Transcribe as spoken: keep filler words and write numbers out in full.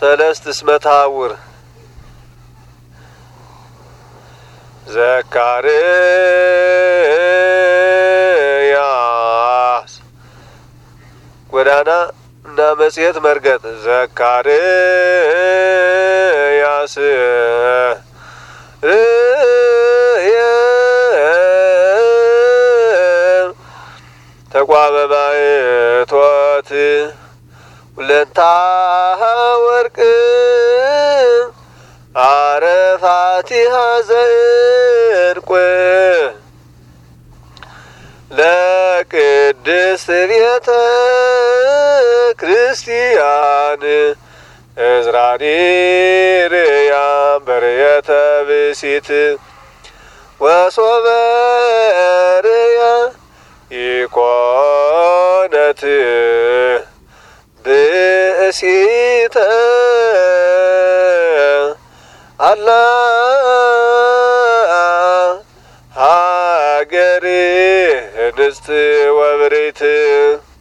ሰለስት ስመታውር ዘካርያስ ጎዳና እና መጽሔት መርገጥ ዘካርያስ ተቋመ ማኅቶት ሁለንታ ወርቅ አረፋቲሃ ዘዕንቁ ለቅድስት ቤተ ክርስቲያን እዝራኒርያም በርየተ ብእሲት ወሶበርያ ኢኮነት ብእሲተ አላ ሀገር እንስት ወብሬት